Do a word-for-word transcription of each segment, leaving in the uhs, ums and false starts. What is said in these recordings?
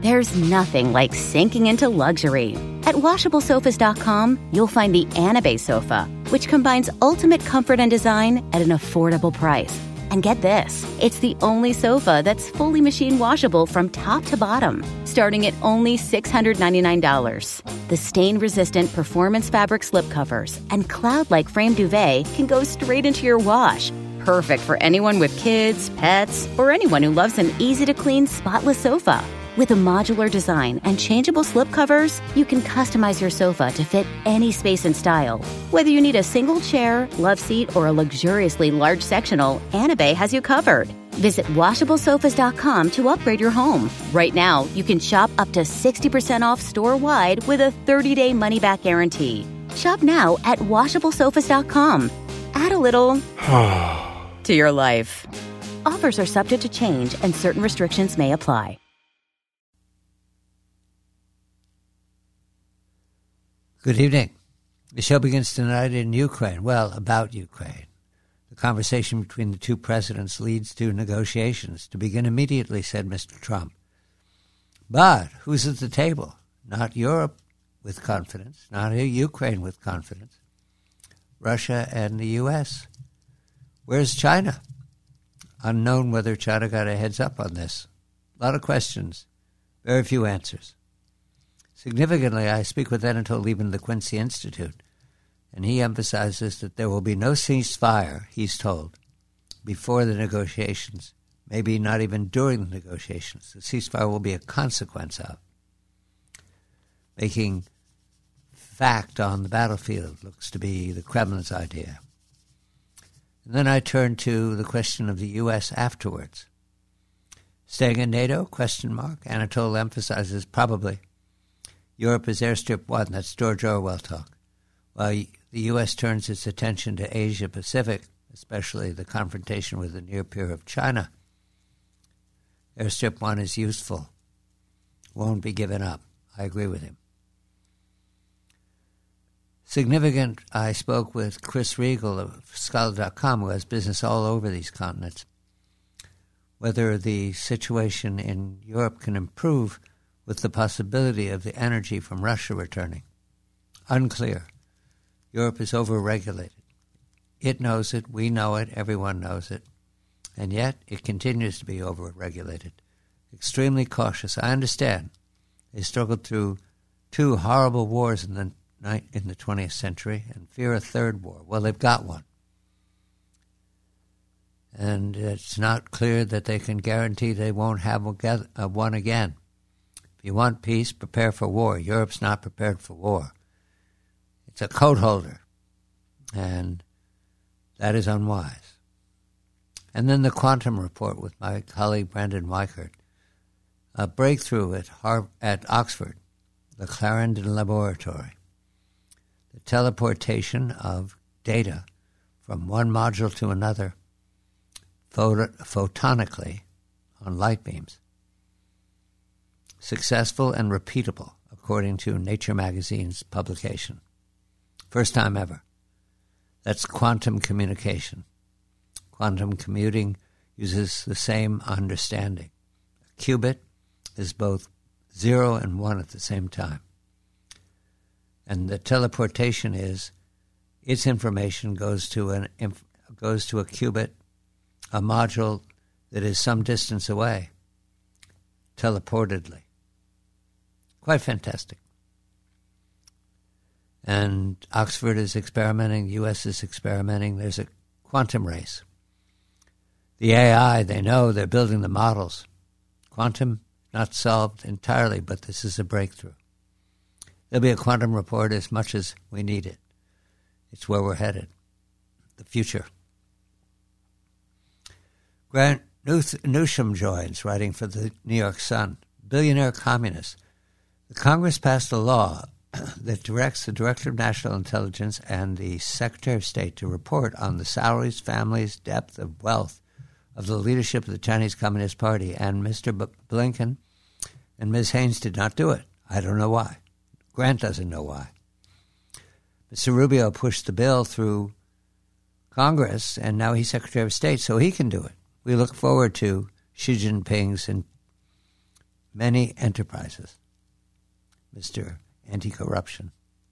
There's nothing like sinking into luxury. At washable sofas dot com, you'll find the Anabe sofa, which combines ultimate comfort and design at an affordable price. And get this, it's the only sofa that's fully machine washable from top to bottom, starting at only six hundred ninety-nine dollars. The stain-resistant performance fabric slipcovers and cloud-like frame duvet can go straight into your wash. Perfect for anyone with kids, pets, or anyone who loves an easy-to-clean, spotless sofa. With a modular design and changeable slipcovers, you can customize your sofa to fit any space and style. Whether you need a single chair, love seat, or a luxuriously large sectional, Anabe has you covered. Visit washable sofas dot com to upgrade your home. Right now, you can shop up to sixty percent off store-wide with a thirty-day money-back guarantee. Shop now at washable sofas dot com. Add a little to your life. Offers are subject to change and certain restrictions may apply. Good evening. The show begins tonight in Ukraine. Well, about Ukraine. The conversation between the two presidents leads to negotiations to begin immediately, said Mister Trump. But who's at the table? Not Europe with confidence, not Ukraine with confidence. Russia and the U S. Where's China? Unknown whether China got a heads up on this. A lot of questions, very few answers. Significantly, I speak with Anatol Lieberman of the Quincy Institute, and he emphasizes that there will be no ceasefire, he's told, before the negotiations, maybe not even during the negotiations. The ceasefire will be a consequence of. Making fact on the battlefield looks to be the Kremlin's idea. And then I turn to the question of the U S afterwards. Staying in NATO, question mark. Anatol emphasizes probably. Europe is airstrip one. That's George Orwell talk. While the U S turns its attention to Asia-Pacific, especially the confrontation with the near peer of China, airstrip one is useful, won't be given up. I agree with him. Significant, I spoke with Chris Riegel of Scholar dot com, who has business all over these continents, whether the situation in Europe can improve with the possibility of the energy from Russia returning. Unclear. Europe is over-regulated. It knows it, we know it, everyone knows it, and yet it continues to be over-regulated. Extremely cautious. I understand. They struggled through two horrible wars in the in the twentieth century and fear a third war. Well, they've got one. And it's not clear that they can guarantee they won't have one again. If you want peace, prepare for war. Europe's not prepared for war. It's a coat holder, and that is unwise. And then the quantum report with my colleague Brandon Weichert, a breakthrough at Harvard, at Oxford, the Clarendon Laboratory, the teleportation of data from one module to another photo- photonically on light beams. Successful and repeatable, according to Nature magazine's publication. First time ever. That's quantum communication. Quantum commuting uses the same understanding. A qubit is both zero and one at the same time. And the teleportation is its information goes to an goes to a qubit, a module that is some distance away, teleportedly. Quite fantastic. And Oxford is experimenting, the U S is experimenting. There's a quantum race. The A I, they know, they're building the models. Quantum, not solved entirely, but this is a breakthrough. There'll be a quantum report as much as we need it. It's where we're headed, the future. Grant Newsham joins, writing for the New York Sun. Billionaire communist. The Congress passed a law that directs the Director of National Intelligence and the Secretary of State to report on the salaries, families, depth of wealth of the leadership of the Chinese Communist Party. And Mister B- Blinken and Miz Haynes did not do it. I don't know why. Grant doesn't know why. Mister Rubio pushed the bill through Congress, and now he's Secretary of State, so he can do it. We look forward to Xi Jinping's in, many enterprises. Mister Anti-Corruption.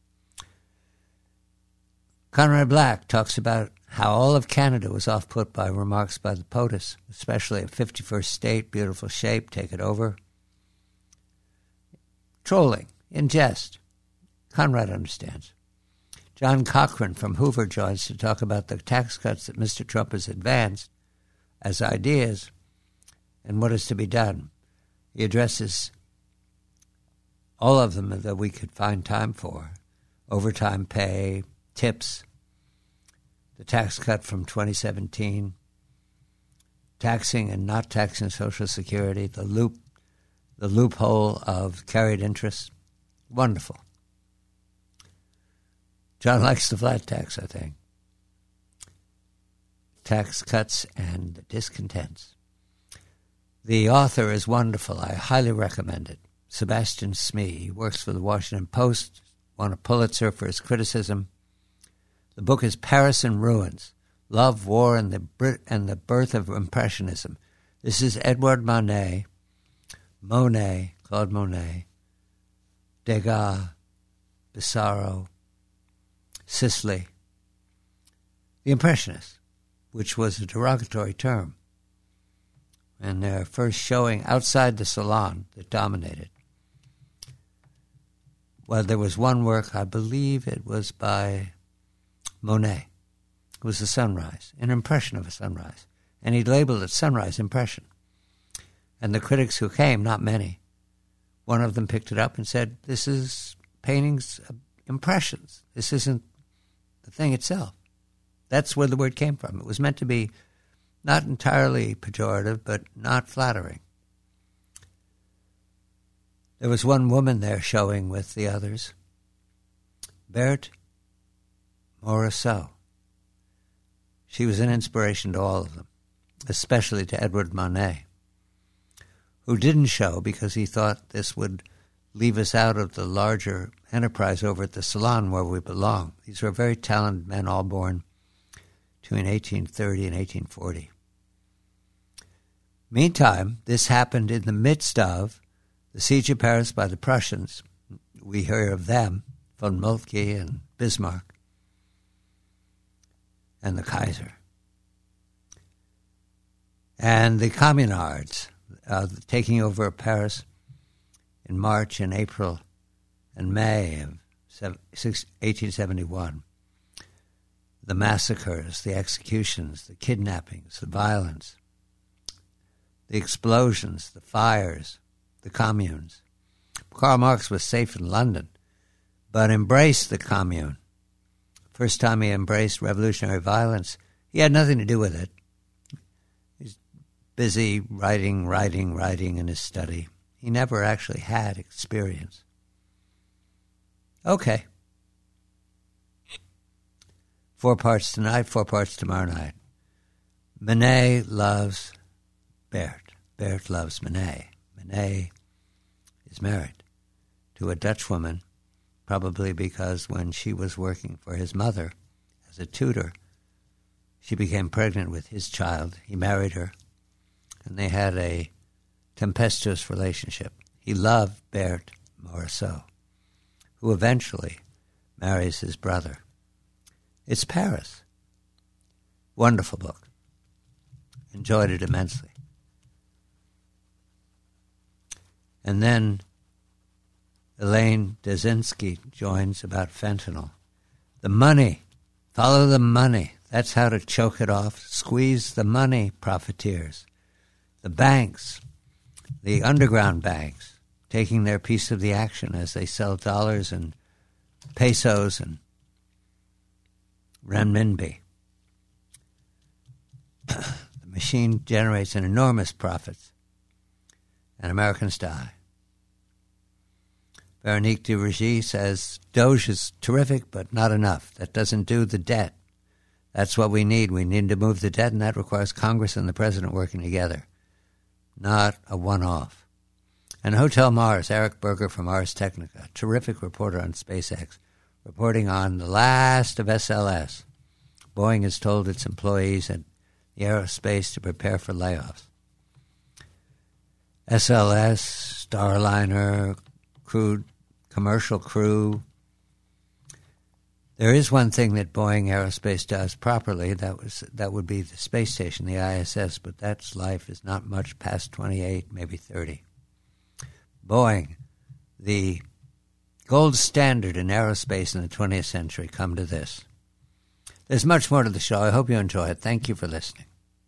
Conrad Black talks about how all of Canada was off-put by remarks by the POTUS, especially a fifty-first state, beautiful shape, take it over. Trolling, in jest. Conrad understands. John Cochran from Hoover joins to talk about the tax cuts that Mister Trump has advanced as ideas and what is to be done. He addresses all of them that we could find time for. Overtime pay, tips, the tax cut from twenty seventeen, taxing and not taxing Social Security, the loop, the loophole of carried interest. Wonderful. John likes the flat tax, I think. Tax cuts and discontents. The author is wonderful. I highly recommend it. Sebastian Smee. He works for the Washington Post, won a Pulitzer for his criticism. The book is Paris in Ruins, Love, War, and the Brit- and the Birth of Impressionism. This is Edouard Manet, Monet, Claude Monet, Degas, Pissarro, Sisley, the Impressionists, which was a derogatory term, and their first showing outside the salon that dominated. Well, there was one work, I believe it was by Monet. It was a sunrise, an impression of a sunrise. And he labeled it Sunrise Impression. And the critics who came, not many, one of them picked it up and said, this is paintings, impressions. This isn't the thing itself. That's where the word came from. It was meant to be not entirely pejorative, but not flattering. There was one woman there showing with the others, Berthe Morisot. She was an inspiration to all of them, especially to Edouard Manet, who didn't show because he thought this would leave us out of the larger enterprise over at the Salon where we belong. These were very talented men, all born between eighteen thirty and eighteen forty. Meantime, this happened in the midst of the siege of Paris by the Prussians. We hear of them, von Moltke and Bismarck, and the Kaiser. And the Communards uh, taking over Paris in March and April and May of eighteen seventy-one. The massacres, the executions, the kidnappings, the violence, the explosions, the fires, the communes. Karl Marx was safe in London, but embraced the commune. First time he embraced revolutionary violence, he had nothing to do with it. He's busy writing, writing, writing in his study. He never actually had experience. Okay. Four parts tonight, four parts tomorrow night. Manet loves Berthe. Berthe loves Manet. Manet is married to a Dutch woman, probably because when she was working for his mother as a tutor, she became pregnant with his child. He married her, and they had a tempestuous relationship. He loved Berthe Morisot, who eventually marries his brother. It's Paris. Wonderful book. Enjoyed it immensely. And then Elaine Dazinski joins about fentanyl. The money. Follow the money. That's how to choke it off. Squeeze the money, profiteers. The banks, the underground banks, taking their piece of the action as they sell dollars and pesos and renminbi. The machine generates an enormous profits, and Americans die. Veronique de Rugy says, Doge is terrific, but not enough. That doesn't do the debt. That's what we need. We need to move the debt, and that requires Congress and the President working together, not a one-off. And Hotel Mars, Eric Berger from Ars Technica, terrific reporter on SpaceX, reporting on the last of S L S. Boeing has told its employees at the aerospace to prepare for layoffs. S L S, Starliner, crude, commercial crew. There is one thing that Boeing Aerospace does properly. That was that would be the space station, the I S S, but that's life is not much past twenty-eight, maybe thirty. Boeing, the gold standard in aerospace in the twentieth century, come to this. There's much more to the show. I hope you enjoy it. Thank you for listening.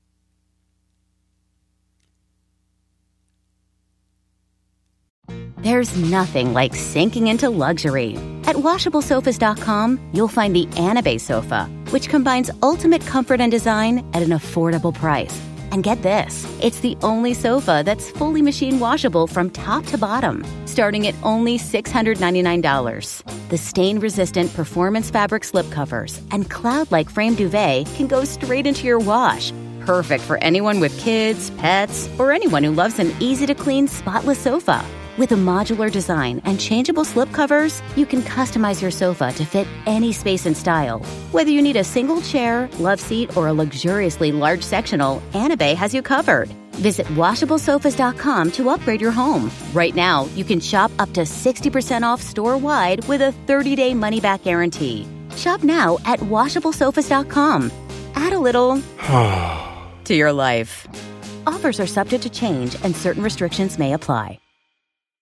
There's nothing like sinking into luxury. At washable sofas dot com, you'll find the Anabay sofa, which combines ultimate comfort and design at an affordable price. And get this, it's the only sofa that's fully machine washable from top to bottom, starting at only six hundred ninety-nine dollars. The stain-resistant performance fabric slipcovers and cloud-like frame duvet can go straight into your wash. Perfect for anyone with kids, pets, or anyone who loves an easy-to-clean, spotless sofa. With a modular design and changeable slipcovers, you can customize your sofa to fit any space and style. Whether you need a single chair, love seat, or a luxuriously large sectional, Anabay has you covered. Visit washable sofas dot com to upgrade your home. Right now, you can shop up to sixty percent off store-wide with a thirty-day money-back guarantee. Shop now at washable sofas dot com. Add a little to your life. Offers are subject to change and certain restrictions may apply.